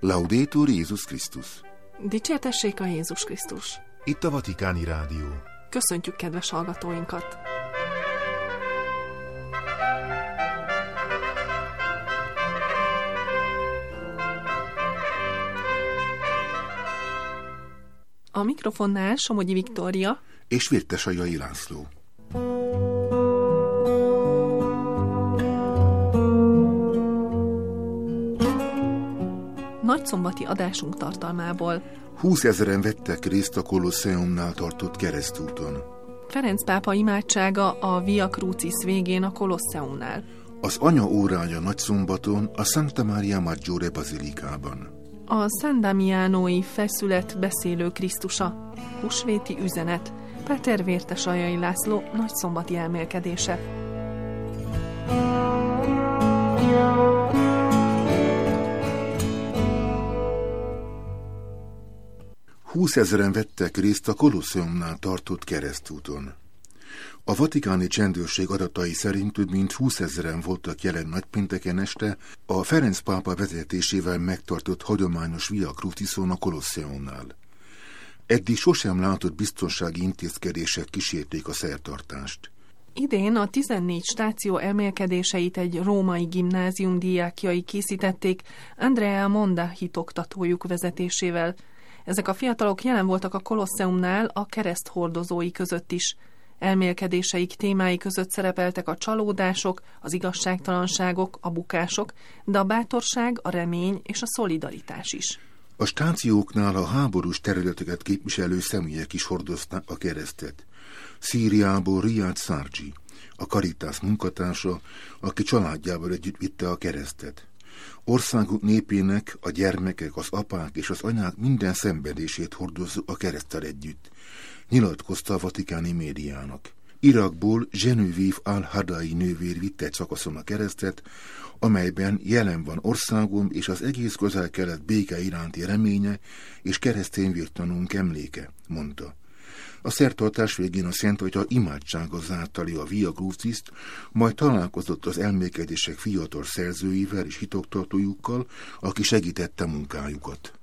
Laudetur Jézus Krisztus. Dicsértessék a Jézus Krisztus. Itt a Vatikáni Rádió. Köszöntjük kedves hallgatóinkat! A mikrofonnál Somogyi Viktória és Virtesajai László. Nagyszombati adásunk tartalmából. 20 000 vettek részt a Kolosseumnál tartott keresztúton. Ferenc pápa imádsága a Via Crucis végén a Kolosseumnál. Az anya órája Nagyszombaton a Santa Maria Maggiore bazilikában. A San Damianói feszület beszélő Krisztusa. Húsvéti üzenet. Péter Vértesajai László nagyszombati elmélkedése. Húszezren vettek részt a Kolosseumnál tartott keresztúton. A vatikáni csendőrség adatai szerint több mint 20 000 voltak jelen nagypénteken este a Ferenc pápa vezetésével megtartott hagyományos Via Crucison a Kolosseumnál. Eddig sosem látott biztonsági intézkedések kísérték a szertartást. Idén a 14 stáció elmélkedéseit egy római gimnázium diákjai készítették Andrea Monda hitoktatójuk vezetésével. Ezek a fiatalok jelen voltak a Kolosseumnál a kereszthordozói között is. Elmélkedéseik témái között szerepeltek a csalódások, az igazságtalanságok, a bukások, de a bátorság, a remény és a szolidaritás is. A stációknál a háborús területeket képviselő személyek is hordozták a keresztet. Szíriából Riyad Sarji, a Caritas munkatársa, aki családjával együtt vitte a keresztet. Országuk népének, a gyermekek, az apák és az anyák minden szenvedését hordozza a kereszttel együtt, nyilatkozta a vatikáni médiának. Irakból Genevieve al-Hadai nővér vitte egy szakaszon a keresztet, amelyben jelen van országom és az egész Közel-Kelet béke iránti reménye és keresztény vértanúnk emléke, mondta. A szertartás végén a Szent Atya imádsága zárta le a Via Crucist, majd találkozott az elmélkedések fiatal szerzőivel és hitoktatójukkal, aki segítette munkájukat.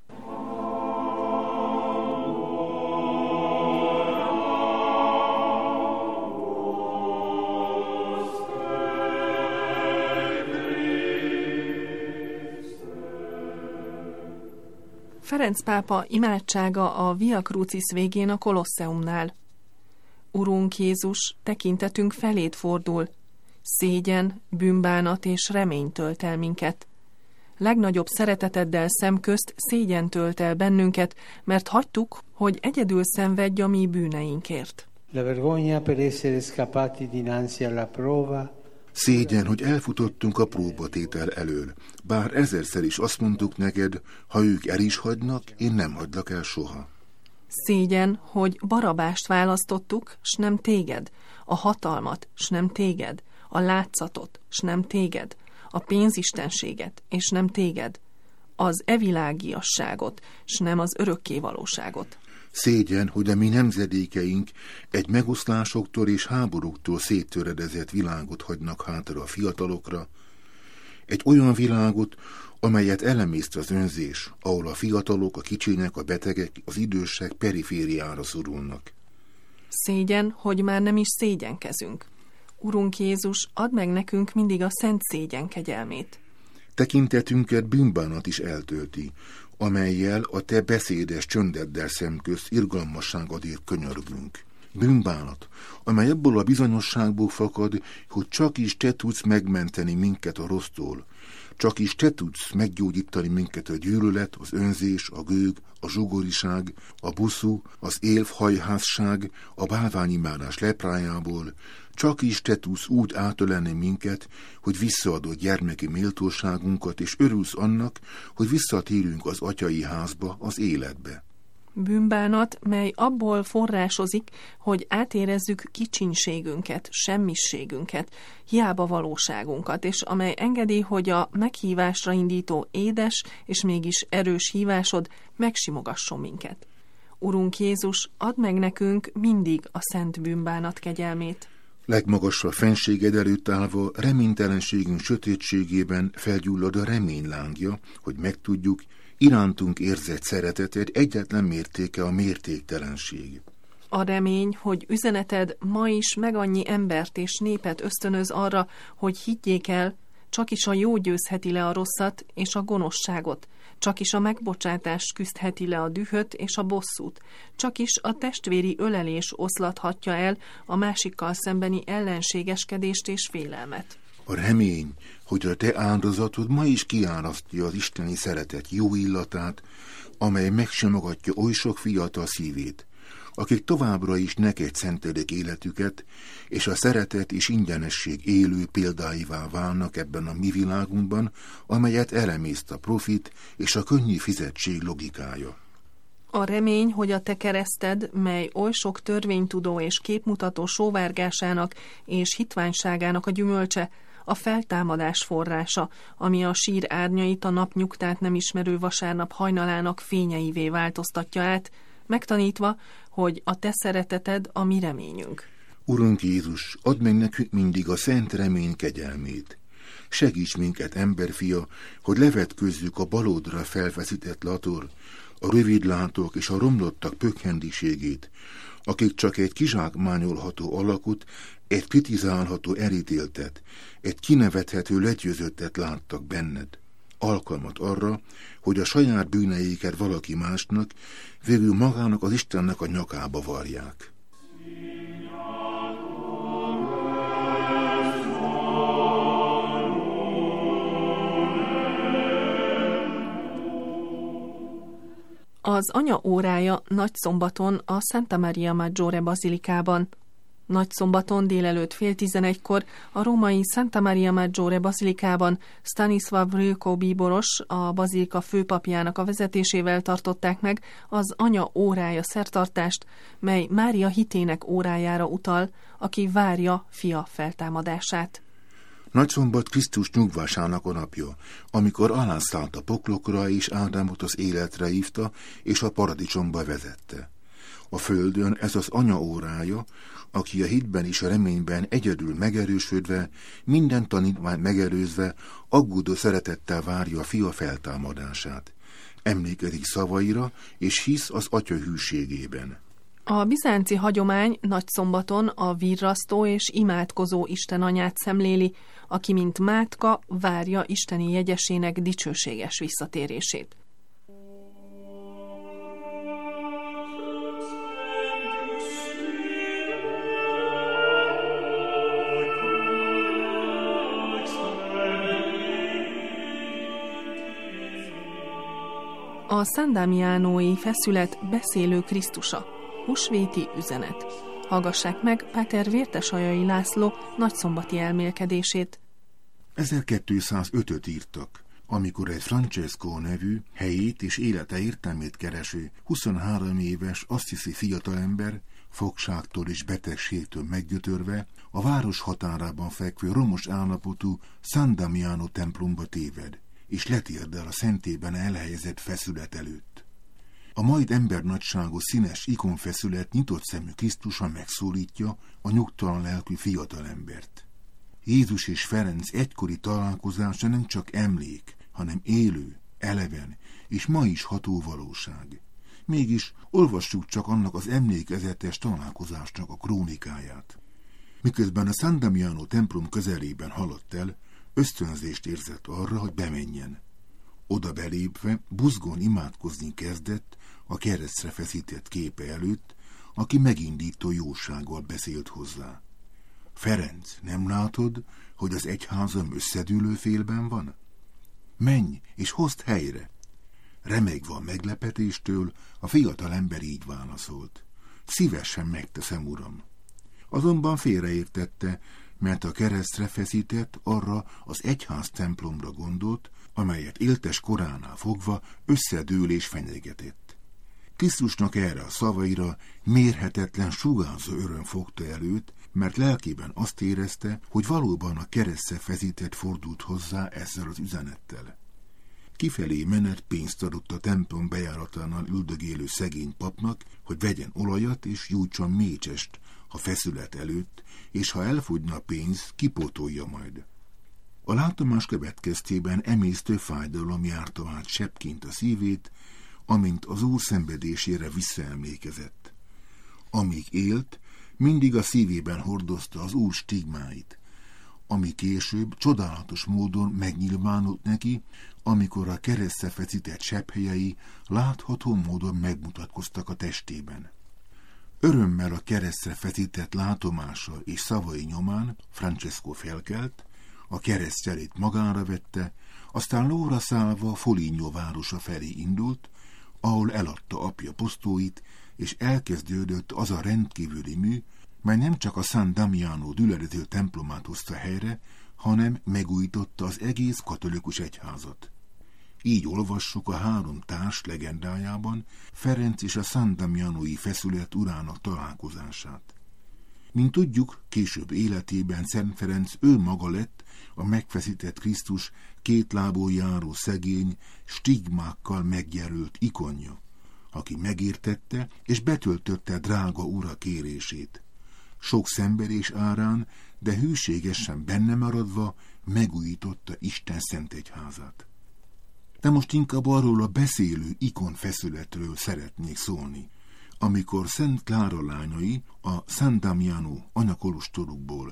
Ferenc pápa imádsága a Via Crucis végén a Kolosseumnál. Urunk Jézus, tekintetünk feléd fordul. Szégyen, bűnbánat és remény tölt el minket. Legnagyobb szereteteddel szemközt szégyen tölt el bennünket, mert hagytuk, hogy egyedül szenvedj a mi bűneinkért. La vergogna per essere scappati dinanzi alla prova. Szégyen, hogy elfutottunk a próbatétel elől, bár ezerszer is azt mondtuk neked, ha ők el is hagynak, én nem hagylak el soha. Szégyen, hogy Barabást választottuk, s nem téged, a hatalmat, s nem téged, a látszatot, s nem téged, a pénzistenséget, és nem téged, az evilágiasságot, s nem az örökké valóságot. Szégyen, hogy a mi nemzedékeink egy megoszlásoktól és háborúktól széttöredezett világot hagynak hátra a fiatalokra, egy olyan világot, amelyet elemészт az önzés, ahol a fiatalok, a kicsinyek, a betegek, az idősek perifériára szorulnak. Szégyen, hogy már nem is szégyenkezünk. Urunk Jézus, add meg nekünk mindig a szent szégyen kegyelmét. Tekintetünket bűnbánat is eltölti, amellyel a te beszédes csöndeddel szemközt irgalmasságodért könyörgünk. Bűnbánat, amely abból a bizonyosságból fakad, hogy csak is te tudsz megmenteni minket a rossztól, csak is te tudsz meggyógyítani minket a gyűlölet, az önzés, a gőg, a zsugoriság, a buszú, az élfhajházság, a bálványimádás leprájából, csak is te tudsz úgy átölelni minket, hogy visszaadod gyermeki méltóságunkat, és örülsz annak, hogy visszatérünk az atyai házba, az életbe. Bűnbánat, mely abból forrásozik, hogy átérezzük kicsinségünket, semmisségünket, hiába valóságunkat, és amely engedi, hogy a meghívásra indító édes és mégis erős hívásod megsimogasson minket. Urunk Jézus, add meg nekünk mindig a szent bűnbánat kegyelmét. Legmagasabb fenséged előtt állva reménytelenségünk sötétségében felgyullad a remény lángja, hogy megtudjuk, Irántunk érzett szereteted egyetlen mértéke a mértéktelenség. A remény, hogy üzeneted ma is megannyi embert és népet ösztönöz arra, hogy higgyék el, csakis a jó győzheti le a rosszat és a gonoszságot, csakis a megbocsátást küzdheti le a dühöt és a bosszút, csakis a testvéri ölelés oszlathatja el a másikkal szembeni ellenségeskedést és félelmet. A remény, hogy a te áldozatod ma is kiárasztja az isteni szeretet jó illatát, amely megsimogatja oly sok fiatal szívét, akik továbbra is neked szentelik életüket, és a szeretet és ingyenesség élő példáivá válnak ebben a mi világunkban, amelyet elemészt a profit és a könnyű fizetség logikája. A remény, hogy a te kereszted, mely oly sok törvénytudó és képmutató sóvárgásának és hitványságának a gyümölcse, a feltámadás forrása, ami a sír árnyait a napnyugtát nem ismerő vasárnap hajnalának fényeivé változtatja át, megtanítva, hogy a te szereteted a mi reményünk. Urunk Jézus, add meg nekünk mindig a szent remény kegyelmét. Segíts minket, emberfia, hogy levetközzük a balódra felfeszített lator, a rövidlátók és a romlottak pökhendiségét, akik csak egy kizsákmányolható alakot, egy kritizálható elítéltet, egy kinevethető legyőzöttet láttak benned. Alkalmat arra, hogy a saját bűneiket valaki másnak, végül magának az Istennek a nyakába varják. Az anya órája Nagyszombaton a Santa Maria Maggiore bazilikában. Nagyszombaton délelőtt 10:30-kor a római Santa Maria Maggiore bazilikában Stanislav Rőkó bíboros, a bazilika főpapjának a vezetésével tartották meg az anya órája szertartást, mely Mária hitének órájára utal, aki várja fia feltámadását. Nagyszombat Krisztus nyugvásának a napja, amikor alászállt a poklokra és Ádámot az életre hívta és a paradicsomba vezette. A földön ez az anya órája, aki a hitben és a reményben egyedül megerősödve, minden tanítványt megelőzve, aggódó szeretettel várja a fia feltámadását. Emlékezik szavaira, és hisz az atya hűségében. A bizánci hagyomány Nagyszombaton a virrasztó és imádkozó istenanyát szemléli, aki mint mátka várja isteni jegyesének dicsőséges visszatérését. A San Damianói feszület beszélő Krisztusa, húsvéti üzenet. Hallgassák meg Páter Vértesajai László nagyszombati elmélkedését. 1205-öt írtak, amikor egy Francesco nevű, helyét és élete értelmét kereső, 23 éves assisi fiatalember, fogságtól és betegségtől meggyötörve, a város határában fekvő romos állapotú San Damiano templomba téved, és letérdel a szentében elhelyezett feszület előtt. A majd embernagyságú színes ikonfeszület nyitott szemű Krisztusa megszólítja a nyugtalan lelkű fiatalembert. Jézus és Ferenc egykori találkozása nem csak emlék, hanem élő, eleven és ma is ható valóság. Mégis olvassuk csak annak az emlékezetes találkozásnak a krónikáját. Miközben a San Damiano templom közelében haladt el, ösztönzést érzett arra, hogy bemenjen. Oda belépve buzgón imádkozni kezdett a keresztre feszített képe előtt, aki megindító jósággal beszélt hozzá. Ferenc, nem látod, hogy az egyházam összedűlő félben van? Menj és hozd helyre! Remegve a meglepetéstől, a fiatal ember így válaszolt. Szívesen megteszem, uram. Azonban félreértette, mert a keresztre feszített arra az egyház templomra gondolt, amelyet éltes koránál fogva összedőlés fenyegetett. Krisztusnak erre a szavaira mérhetetlen sugárzó öröm fogta előtt, mert lelkében azt érezte, hogy valóban a keresztre feszített fordult hozzá ezzel az üzenettel. Kifelé menet pénzt adott a templom bejáratánál üldögélő szegény papnak, hogy vegyen olajat és gyújtson mécsest a feszület előtt, és ha elfogyna a pénz, kipótolja majd. A látomás következtében emésztő fájdalom járta át sebbként a szívét, amint az Úr szenvedésére visszaemlékezett. Amíg élt, mindig a szívében hordozta az Úr stigmáit, ami később csodálatos módon megnyilvánult neki, amikor a keresztre feszített sebhelyei látható módon megmutatkoztak a testében. Örömmel a keresztre feszített látomása és szavai nyomán Francesco felkelt, a keresztjelét magára vette, aztán lóra szállva Foligno városa felé indult, ahol eladta apja posztóit, és elkezdődött az a rendkívüli mű, mely nem csak a San Damiano düleredő templomát hozta helyre, hanem megújította az egész katolikus egyházat. Így olvassuk a három társ legendájában Ferenc és a San Damianói feszület urának találkozását. Mint tudjuk, később életében Szent Ferenc ő maga lett a megfeszített Krisztus két lábon járó szegény, stigmákkal megjelölt ikonja, aki megértette és betöltötte drága ura kérését. Sok szenvedés árán, de hűségesen benne maradva megújította Isten szent egyházát. De most inkább arról a beszélő ikonfeszületről szeretnék szólni, amikor Szent Klára lányai a San Damiano anyakolostorukból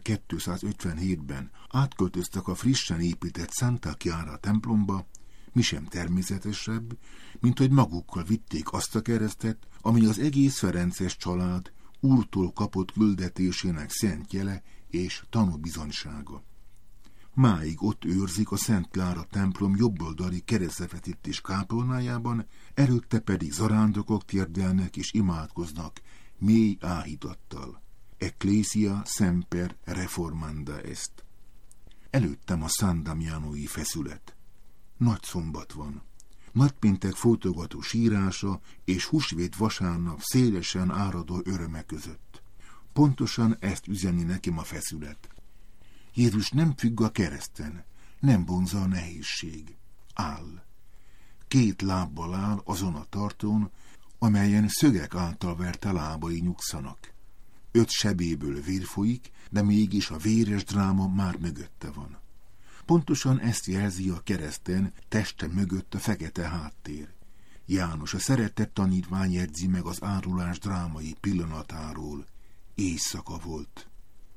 1257-ben átköltöztek a frissen épített Santa Chiara templomba, mi sem természetesebb, mint hogy magukkal vitték azt a keresztet, ami az egész ferences család Úrtól kapott küldetésének szent jele és tanúbizonysága. Máig ott őrzik a Szent Klára templom jobboldali keresztfeszítés kápolnájában, előtte pedig zarándokok térdelnek és imádkoznak mély áhítattal. Ecclesia semper reformanda est. Előttem a San Damianói feszület. Nagy szombat van. Nagypéntek folytogató sírása és húsvét vasárnap szélesen áradó öröme között. Pontosan ezt üzeni nekem a feszület. Jézus nem függ a kereszten, nem vonza a nehézség. Áll. Két lábbal áll azon a tartón, amelyen szögek által verte lábai nyugszanak. 5 sebéből vér folyik, de mégis a véres dráma már mögötte van. Pontosan ezt jelzi a kereszten teste mögött a fekete háttér. János, a szeretett tanítvány jegyzi meg az árulás drámai pillanatáról. Éjszaka volt.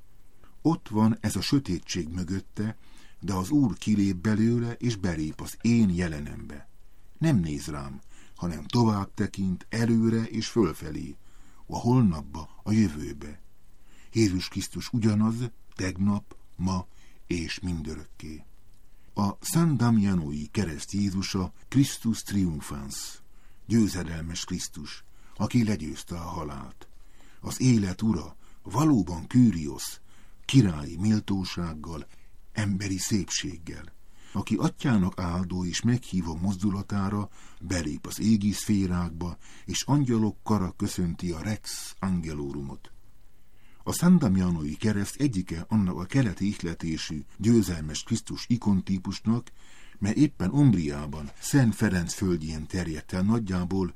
Ott van ez a sötétség mögötte, de az Úr kilép belőle és belép az én jelenembe. Nem néz rám, hanem tovább tekint előre és fölfelé, a holnapba, a jövőbe. Jézus Krisztus ugyanaz, tegnap, ma és mindörökké. A San Damianói kereszt Jézusa Christus triumphans, győzedelmes Krisztus, aki legyőzte a halált. Az élet ura, valóban Kyrios, királyi méltósággal, emberi szépséggel, aki atyának áldó és meghívó mozdulatára belép az égi szférákba, és angyalok kara köszönti a Rex Angelorumot. A San Damianói kereszt egyike annak a keleti ihletésű, győzelmes Krisztus ikontípusnak, mely éppen Umbriában, Szent Ferenc földjén terjedt el nagyjából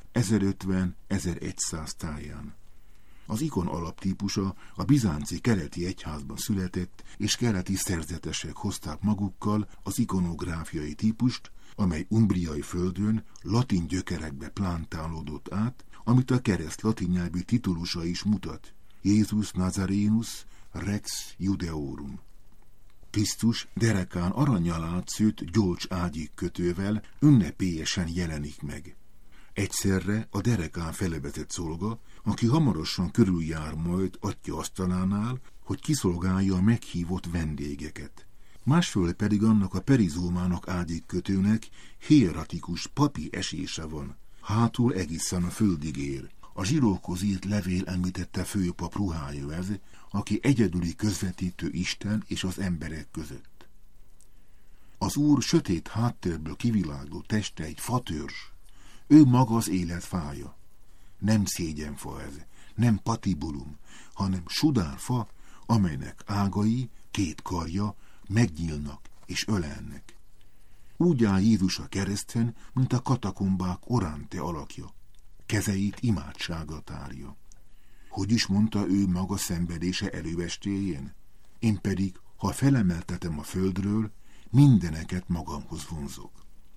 1050-1100 táján. Az ikon alaptípusa a bizánci keleti egyházban született, és keleti szerzetesek hozták magukkal az ikonográfiai típust, amely umbriai földön latin gyökerekbe plántálódott át, amit a kereszt latin nyelvű titulusa is mutat. Jézus Nazarenus Rex Judeorum. Krisztus derekán arannyal átszőtt gyolcs ágyik kötővel ünnepélyesen jelenik meg. Egyszerre a derekán felevetett szolga, aki hamarosan körüljár majd atya asztalánál, hogy kiszolgálja a meghívott vendégeket. Másföl pedig annak a perizómának ágyikkötőnek hieratikus papi esése van. Hátul egészen a földig ér. A zsirókhoz írt levél említette főpap ruhája ez, aki egyedüli közvetítő Isten és az emberek között. Az Úr sötét háttérből kivilágló teste egy fatörzs. Ő maga az élet fája. Nem szégyenfa ez, nem patibulum, hanem sudárfa, amelynek ágai, 2 karja megnyílnak és ölelnek. Úgy áll Jézus a kereszten, mint a katakombák Orante alakja. Kezeit imádsága tárja. Hogy is mondta ő maga szenvedése előestéjén? Én pedig ha felemeltetem a földről, mindeneket magamhoz vonzok.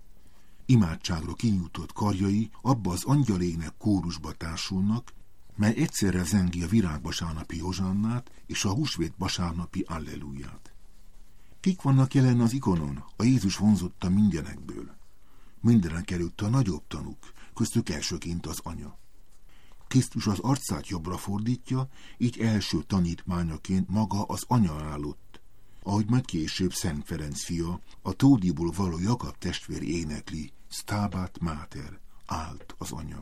Imádságra kinyújtott karjai abba az angyalének kórusba társulnak, mely egyszerre zengi a virágvasárnapi hozsannát és a húsvét vasárnapi alleluját. Kik vannak jelen az ikonon, a Jézus vonzotta mindenekből? Mindenek előtt a nagyobb tanúk, köztük elsőként az anya. Krisztus az arcát jobbra fordítja, így első tanítmányaként maga az anya állott, ahogy majd később Szent Ferenc fia, a Tódiból való Jakab testvér énekli, Stabat Mater, állt az anya.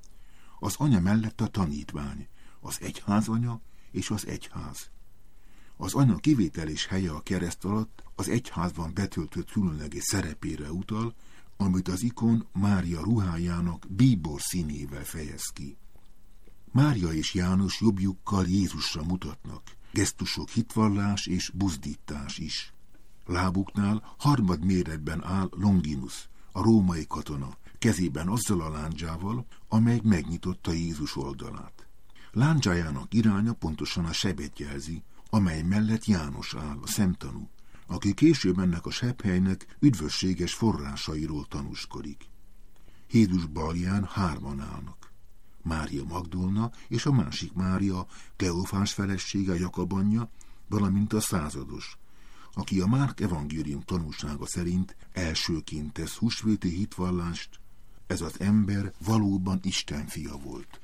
Az anya mellett a tanítvány, az egyházanya és az egyház. Az anya kivételes helye a kereszt alatt az egyházban betöltött különleges szerepére utal, amit az ikon Mária ruhájának bíbor színével fejez ki. Mária és János jobbjukkal Jézusra mutatnak, gesztusok hitvallás és buzdítás is. Lábuknál harmadméretben áll Longinus, a római katona, kezében azzal a lándzsával, amely megnyitotta Jézus oldalát. Lándzsájának iránya pontosan a sebet jelzi, amely mellett János áll, a szemtanú, aki később ennek a sebhelynek üdvösséges forrásairól tanúskodik. Jézus balján hárman állnak. Mária Magdolna és a másik Mária, Kleofás felesége, Jakab anyja, valamint a százados, aki a Márk evangélium tanúsága szerint elsőként tesz húsvéti hitvallást, ez az ember valóban Isten fia volt.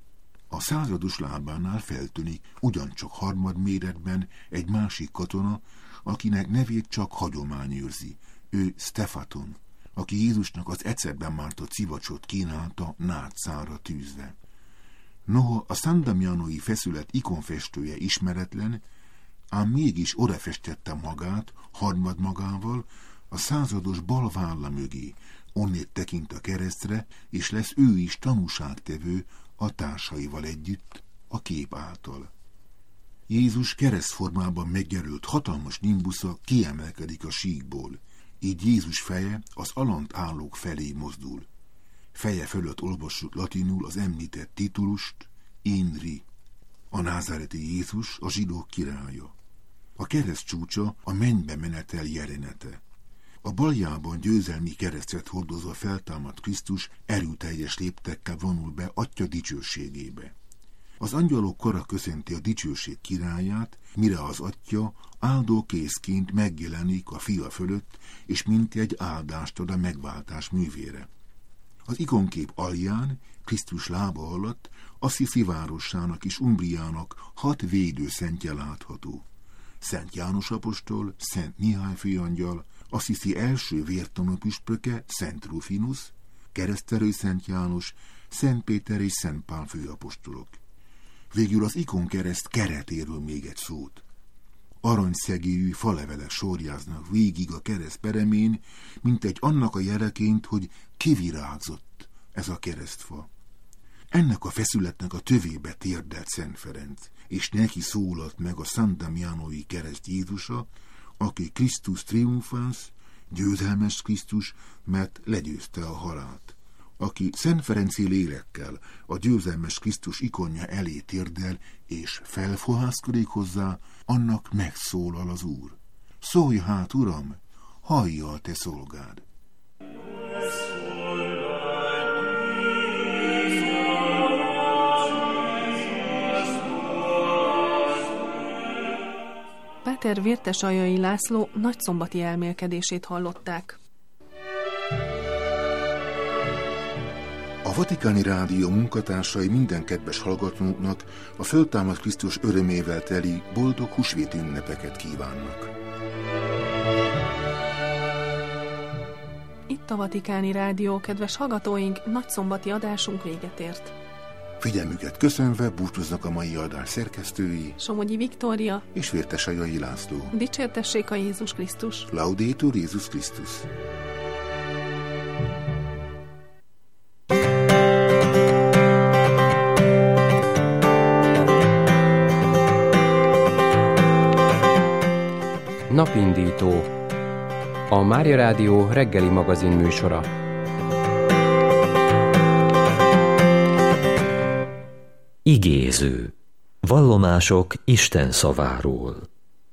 A százados lábánál feltűnik ugyancsak harmadméretben egy másik katona, akinek nevét csak hagyomány őrzi. Ő Stefaton, aki Jézusnak az ecetben mártott szivacsot kínálta nátszára tűzve. Noha a San Damianói feszület ikonfestője ismeretlen, ám mégis odafestette magát, harmad magával, a százados bal válla mögé, onnét tekint a keresztre, és lesz ő is tanúságtevő a társaival együtt, a kép által. Jézus keresztformában megjelölt hatalmas nimbusza kiemelkedik a síkból, így Jézus feje az alant állók felé mozdul. Feje fölött olvassuk latinul az említett titulust, Inri. A názáreti Jézus a zsidók királya. A kereszt csúcsa a mennybe menetel jelenete. A baljában győzelmi keresztet hordozva feltámadt Krisztus erőteljes léptekkel vonul be Atya dicsőségébe. Az angyalok kora köszönti a dicsőség királyát, mire az Atya áldó kézként megjelenik a fia fölött, és mintegy áldást ad a megváltás művére. Az ikonkép alján, Krisztus lába alatt, Assisi városának és Umbriának 6 védőszentje látható. Szent János apostol, Szent Mihály főangyal, Assisi első vértanú püspöke, Szent Rufinus, keresztelő Szent János, Szent Péter és Szent Pál főapostolok. Végül az ikonkereszt keretéről még egy szót. Aranyszegélyű falevelek sorjáznak végig a kereszt peremén, mint egy annak a jeleként, hogy kivirágzott ez a keresztfa. Ennek a feszületnek a tövébe térdelt Szent Ferenc, és neki szólalt meg a San Damianói kereszt Jézusa, aki Christus triumphans, győzelmes Krisztus, mert legyőzte a halált. Aki Szent Ferenci lélekkel a győzelmes Krisztus ikonja elé térdel és felfohászkodik hozzá, annak megszólal az Úr. Szólj hát, Uram, hallja a te szolgád! Páter Vértesaljai László nagyszombati elmélkedését hallották. A Vatikáni Rádió munkatársai minden kedves hallgatónknak a föltámadt Krisztus örömével teli boldog húsvéti ünnepeket kívánnak. Itt a Vatikáni Rádió, kedves hallgatóink, nagyszombati adásunk véget ért. Figyelmüket köszönve búcsúznak a mai adás szerkesztői Somogyi Viktória és Vértesaljai László. Dicsértessék a Jézus Krisztus! Laudetur Jézus Krisztus! Napindító. A Mária Rádió reggeli magazin műsora. Igéző. Vallomások Isten szaváról.